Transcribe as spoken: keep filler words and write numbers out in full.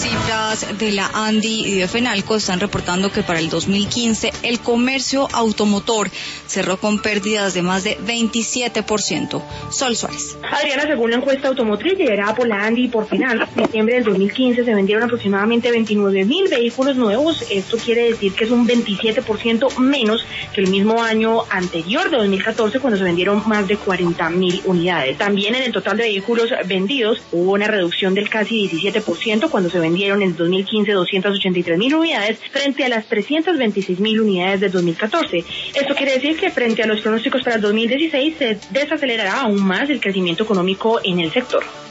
cifras de la ANDI y de FENALCO están reportando que para el dos mil quince el comercio automotor cerró con pérdidas de más de veintisiete por ciento. Sol Suárez. Adriana, según la encuesta automotriz liderada por la ANDI y por FENALCO, en diciembre del dos mil quince se vendieron aproximadamente veintinueve mil vehículos nuevos. Esto quiere decir que es un veintisiete por ciento menos que el mismo año anterior de dos mil catorce, cuando se vendieron más de cuarenta mil unidades. También en el total de vehículos vendidos hubo una reducción del casi diecisiete por ciento cuando se vendieron en el dos mil quince doscientas ochenta y tres mil unidades frente a las trescientas veintiséis mil unidades del dos mil catorce. Esto quiere decir que frente a los pronósticos para el dos mil dieciséis se desacelerará aún más el crecimiento económico en el sector.